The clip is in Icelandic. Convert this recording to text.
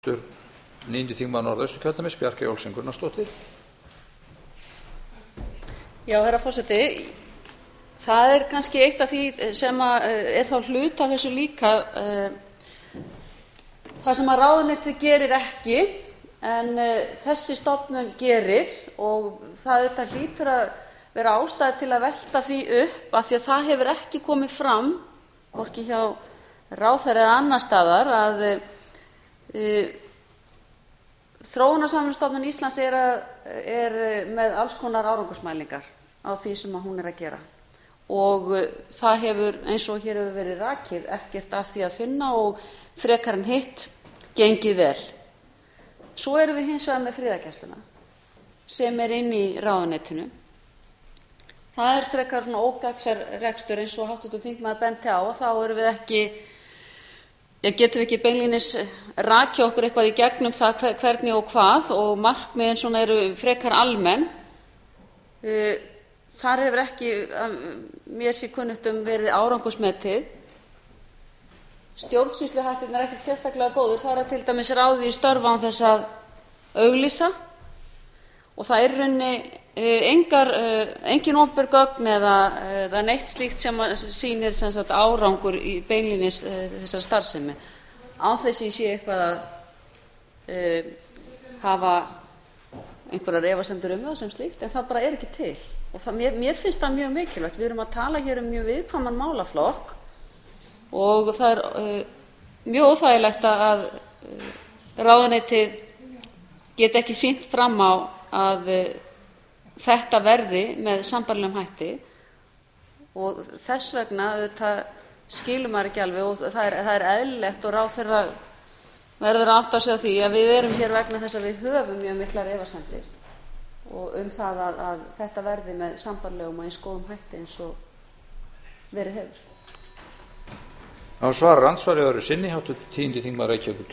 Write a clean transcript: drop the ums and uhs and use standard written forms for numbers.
9. þingmaður Norðausturkjördæmis, Bjarkey Olsen Gunnarsdóttir. Já, herra forseti, það kannski eitt af því sem þá hluti af þessu líka, það sem ráðuneytið gerir ekki en þessi stofnun gerir, og það hlýtur að vera ástæða til að velta því upp af því að það hefur ekki komið fram, hvorki hjá ráðherra eða annars staðar, að Þróunarsamvinnustofnun Íslands er með alls konar árangursmælingar á því sem hún er að gera, og það hefur, eins og hér hefur verið rakið, ekkert af því að finna og frekar en hitt gengið vel. Svo erum við hins vegar með friðargæsluna sem er inni í ráðuneytinu. Það er frekar svona ógagnsær rekstur eins og hv. þingmaður benti á, og þá erum við ekki, getum við ekki beinlínis rakið okkur eitthvað í gegnum það hvernig og hvað, og markmiðin svona eru frekar almenn. Þar hefur ekki, mér sé kunnugt verið árangursmetið. Stjórnsýsluhættirnir er ekkert sérstaklega góður. Það er til dæmis ráðið í störf án þess að auglýsa, og það er í rauninni engin opinber gögn eða neitt slíkt sem sýnir sem sagt árangur í beinlínis þessar starfsemi, án þess að ég sé eitthvað að hafa einhverjar efasemdir það sem slíkt, en það bara er ekki til. Og mér finnst það mjög mikilvægt. Við erum að tala hér mjög viðkvæman málaflokk, og það er mjög óþægilegt að ráðuneytið geti ekki sýnt fram á að þetta verði með sambærilegum hætti, og þess vegna skilur maður ekki alveg, og það er eðlilegt, og ráðherra verður að átta sig á því að við erum hér vegna þess að við höfum mjög miklar efasemdir og það að þetta verði með sambærilegum og eins góðum hætti eins og verið hefur. Á svarar andsvari öðru sinni hv. 10. þingmaður Reykjavíkur